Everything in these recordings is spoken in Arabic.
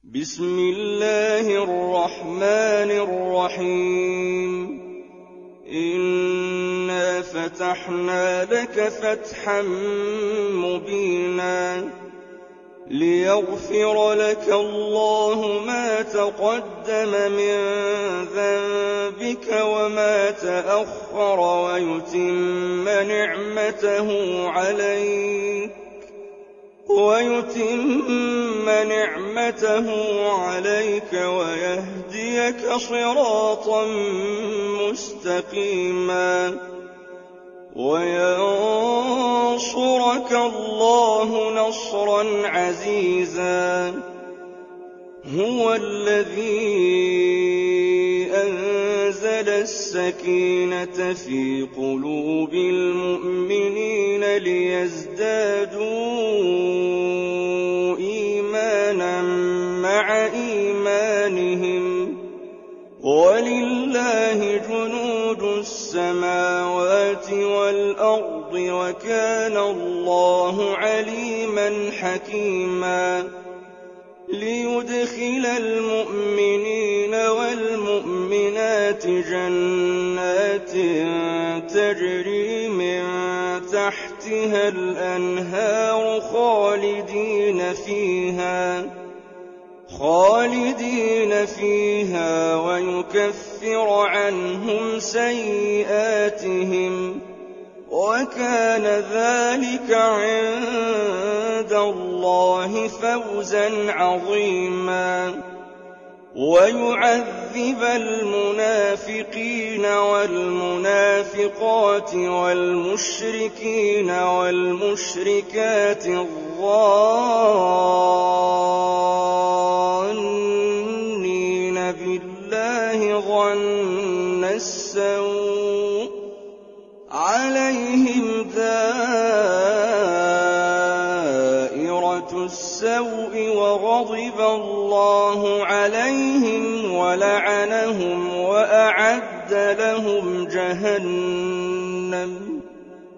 بسم الله الرحمن الرحيم إنا فتحنا لك فتحا مبينا ليغفر لك الله ما تقدم من ذنبك وما تأخر ويتم نعمته عليك ويهديك صراطا مستقيما وينصرك الله نصرا عزيزا هو الذي أنزل السكينة في قلوب المؤمنين ليزدادوا إيمانا مع إيمانهم ولله جنود السماوات والأرض وكان الله عليما حكيما ليدخل المؤمنين والمؤمنات جنات تجري من تحتها الأنهار خالدين فيها ويكفر عنهم سيئاتهم وكان ذلك عند الله فوزا عظيما ويعذب المنافقين والمنافقات والمشركين والمشركات الظانين بالله ظن السوء عليهم دائرة السوء وغضب الله عليهم ولعنهم وأعد لهم جهنم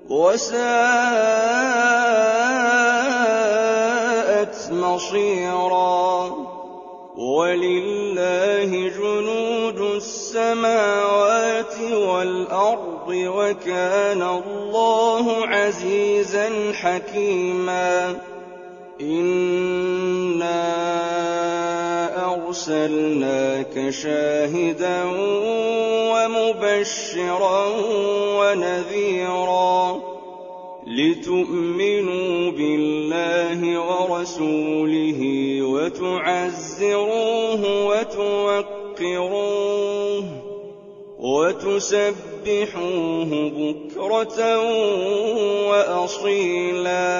وساءت مصيرا ولله جنود السماوات والأرض وكان الله عزيزا حكيما إنا أرسلناك شاهدا ومبشرا ونذيرا لتؤمنوا بالله ورسوله وتعزروه وتوقروه وتسبحوه بكرة وأصيلا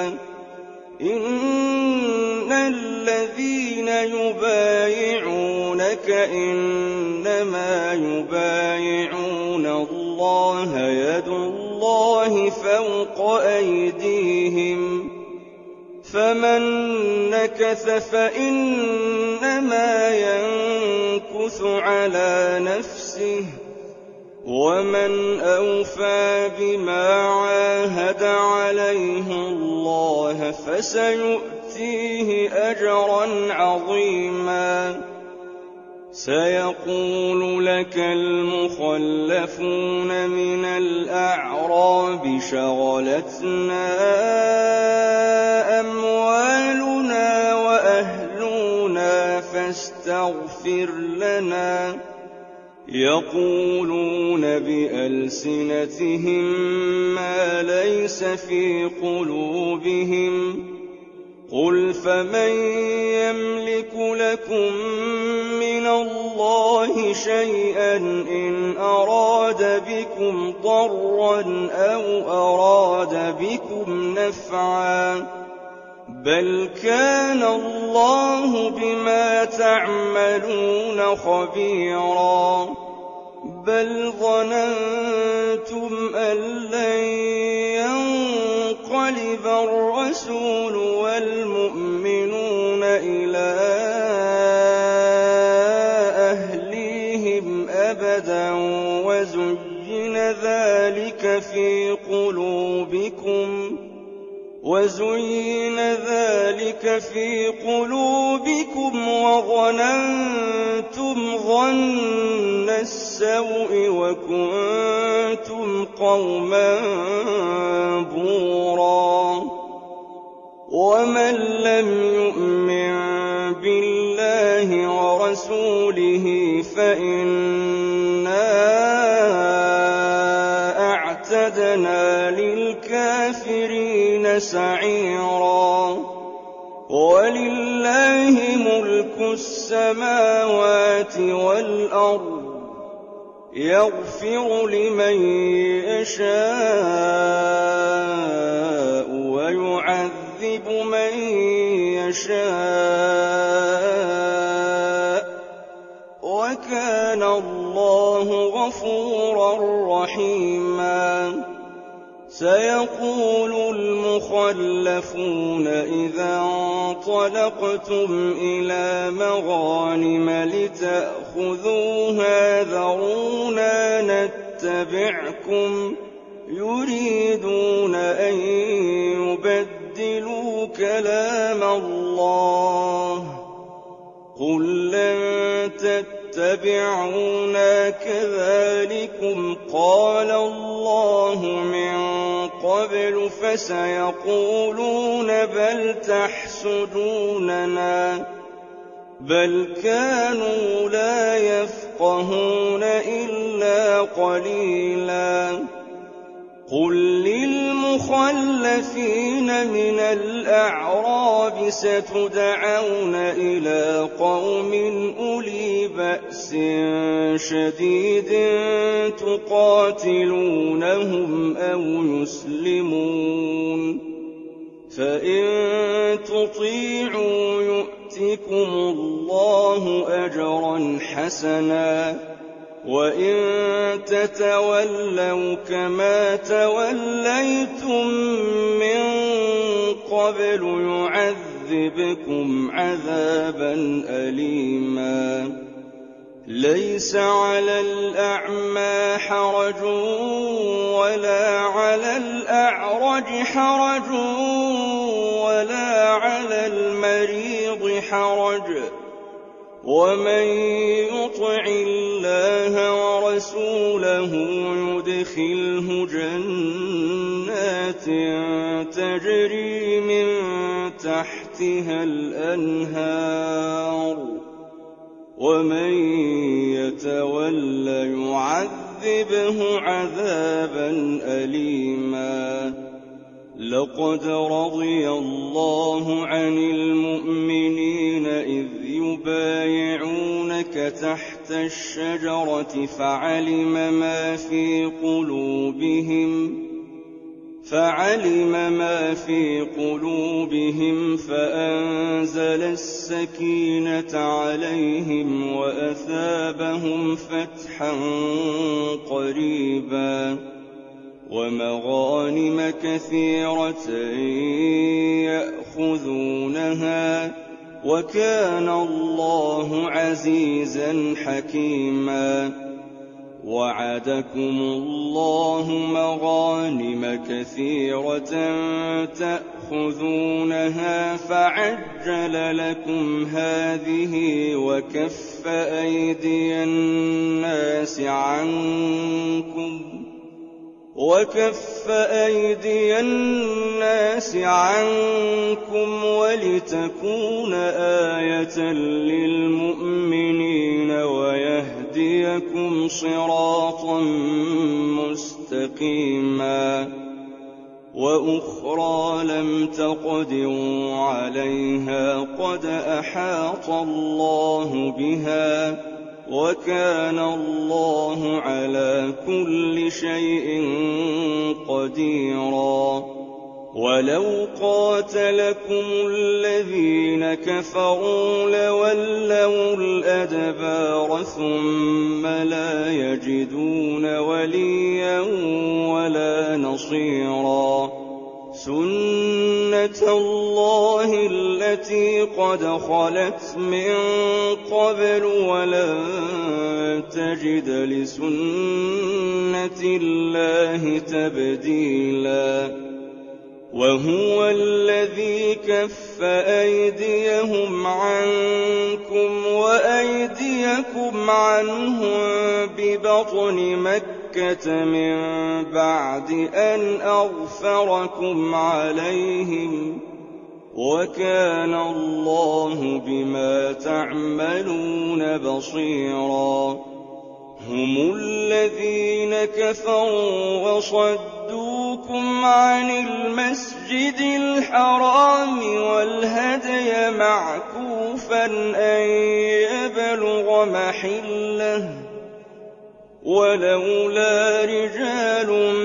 إن الذين يبايعونك إنما يبايعون الله يد الله فوق أيديهم فمن نكث فإنما ينكث على نفسه ومن أوفى بما عاهد عليه الله فسيؤتيه أجرا عظيما سيقول لك المخلفون من الأعراب شغلتنا أموالنا وأهلنا فاستغفر لنا يقولون بألسنتهم ما ليس في قلوبهم قل فمن يملك لكم من الله شيئا إن أراد بكم ضرا أو أراد بكم نفعا بل كان الله بما تعملون خبيرا بل ظننتم أن لن ينقلب الرسول والمؤمنون إلى أهليهم أبدا وزين ذلك في قلوبكم وَزُيِّنَ ذَلِكَ فِي قُلُوبِكُمْ وَظَنَنتُمْ ظَنَّ السَّوْءِ وَكُنتُمْ قَوْمًا بُورًا وَمَن لَّمْ يُؤْمِن بِاللَّهِ وَرَسُولِهِ فَإِنَّا أَعْتَدْنَا لِلْكَافِرِينَ سَعِيرًا وَلِلَّهِ مُلْكُ السَّمَاوَاتِ وَالْأَرْضِ يَغْفِرُ لِمَن يَشَاءُ وَيُعَذِّبُ مَن يَشَاءُ وَكَانَ اللَّهُ غَفُورًا رَّحِيمًا سَيَقُولُ الْمُخَلَّفُونَ إِذَا انطَلَقْتُمْ إِلَىٰ مَغَانِمَ لِتَأْخُذُوهَا ذَرُونَا نَتَّبِعْكُمْ يُرِيدُونَ أَن يُبَدِّلُوا كَلَامَ اللَّهِ قُل لَّن تَتَّبِعُونَا كَذَٰلِكُمْ قَالَ اللَّهُ مِن قَبْلُ فَسَيَقُولُونَ بَلْ تَحْسُدُونَنَا بَلْ كَانُوا لَا يَفْقَهُونَ إِلَّا قَلِيلًا قُل لِّلْمُخَلَّفِينَ مِنَ الْأَعْرَابِ سَتُدْعَوْنَ إِلَىٰ قَوْمٍ أُولِي بَأْسٍ شَدِيدٍ تُقَاتِلُونَهُمْ أَوْ يُسْلِمُونَ فَإِن تُطِيعُوا يُؤْتِكُمُ اللَّهُ أَجْرًا حَسَنًا وَإِن تَتَوَلَّوْا كَمَا تَوَلَّيْتُم مِّن قَبْلُ يُعَذِّبْكُمْ عَذَابًا أَلِيمًا لَيْسَ عَلَى الْأَعْمَىٰ حَرَجٌ وَلَا عَلَى الْأَعْرَجِ حَرَجٌ وَلَا عَلَى الْمَرِيضِ حَرَجٌ وَمَن يُطِعِ اللَّهَ وَرَسُولَهُ يُدْخِلْهُ جَنَّاتٍ تَجْرِي مِن تَحْتِهَا الْأَنْهَارُ وَمَن يَتَوَلَّ يُعَذِّبْهُ عَذَابًا أَلِيمًا لَقَدْ رَضِيَ اللَّهُ عَنِ الْمُؤْمِنِينَ إِذْ يُبَايِعُونَكَ تَحْتَ الشَّجَرَةِ فَعَلِمَ مَا فِي قُلُوبِهِمْ فَأَنزَلَ السَّكِينَةَ عَلَيْهِمْ وَأَثَابَهُمْ فَتْحًا قَرِيبًا وَمَغَانِمَ كَثِيرَةً يَأْخُذُونَهَا وَكَانَ اللَّهُ عَزِيزًا حَكِيمًا وَعَدَكُمُ اللَّهُ مَغَانِمَ كَثِيرَةً تَأْخُذُونَهَا فَعَجَّلَ لَكُمْ هَٰذِهِ وَكَفَّ أَيْدِيَ النَّاسِ عَنكُمْ وَلِتَكُونَ آيَةً لِّلْمُؤْمِنِينَ وَيَهْدِيَكُمْ صِرَاطًا مُّسْتَقِيمًا وَأُخْرَىٰ لَمْ تَقْدِرُوا عَلَيْهَا قَدْ أَحَاطَ اللَّهُ بِهَا وَكَانَ اللَّهُ عَلَىٰ كُلِّ شَيْءٍ قَدِيرًا وَلَوْ قَاتَلَكُمُ الَّذِينَ كَفَرُوا لَوَلَّوُا الْأَدْبَارَ ثُمَّ لَا يَجِدُونَ وَلِيًّا وَلَا نَصِيرًا سُنَّةَ اللَّهِ الَّتِي قَدْ خَلَتْ مِن قَبْلُ وَلَن تَجِدَ لِسُنَّةِ اللَّهِ تَبْدِيلًا وهو الذي كف أيديهم عنكم وأيديكم عنهم ببطن مكة من بعد أن أغفركم عليهم وكان الله بما تعملون بصيرا هم الذين كفروا وصدوكم عن المسجد الحرام والهدي معكوفا أن يبلغ محله ولولا رجال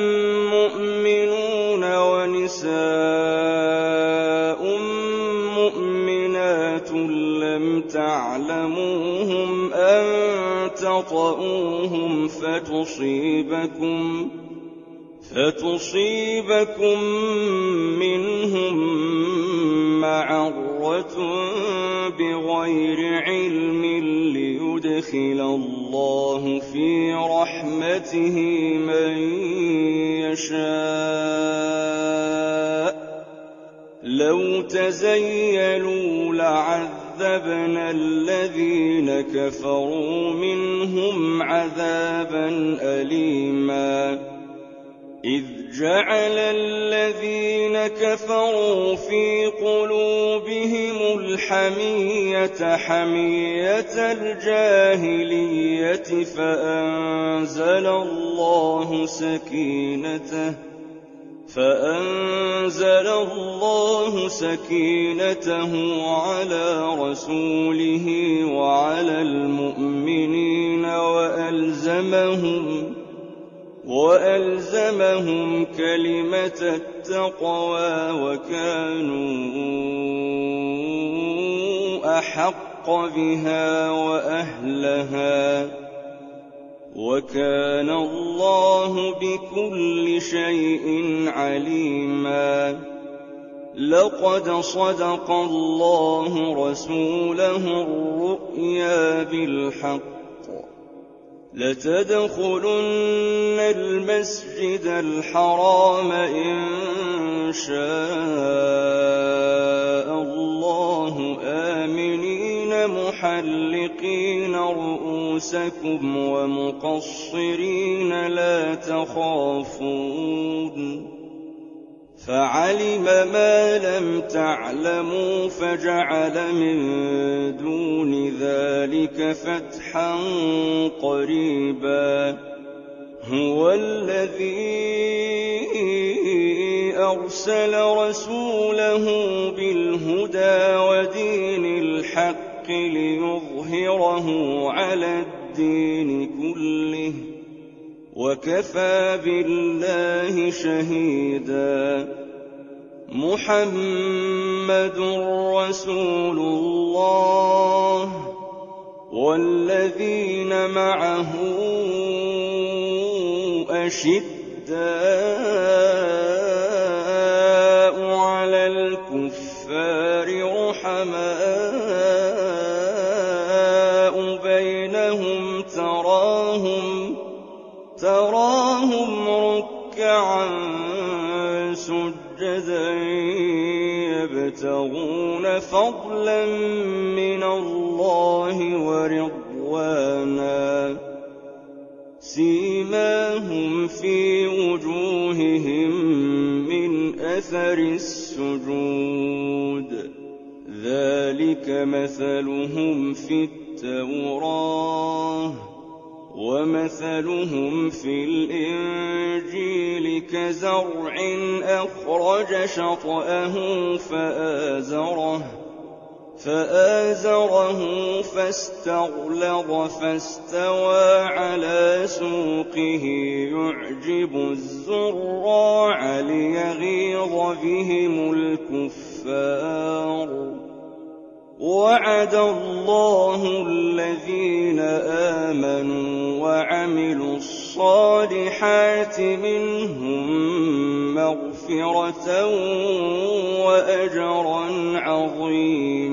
مؤمنون ونساء مؤمنات لم تعلموهم أن تطؤوهم فتصيبكم منهم معرة بغير علم ليدخل الله في رحمته من يشاء لو تزيلوا لعذبنا الذين كفروا منهم عذابا أليما إذ جعل الذين كفروا في قلوبهم الحمية حمية الجاهلية فأنزل الله سكينته على رسوله وعلى المؤمنين وألزمهم كلمة التقوى وكانوا أحق بها وأهلها وكان الله بكل شيء عليما لقد صدق الله رسوله الرؤيا بالحق لتدخلن المسجد الحرام إن شاء الله آمنين محلقين رؤوسكم ومقصرين لا تخافون فعلم ما لم تعلموا فجعل من دون ذلك فتحا قريبا هو الذي أرسل رسوله بالهدى ودين الحق ليظهره على الدين كله وكفى بالله شهيدا محمد رسول الله والذين معه أشداء على الكفار رحماء بينهم تراهم ركعا سجدا يبتغون فضلا من الله ورضوانا سيماهم في وجوههم من أثر السجود ذلك مثلهم في التوراة ومثلهم في الإنجيل كزرع أخرج شطأه فآزره فاستغلظ فاستوى على سوقه يعجب الزراع ليغيظ بهم الكفار وعد الله الذين آمنوا وعملوا الصالحات منهم مغفرة وأجرا عظيما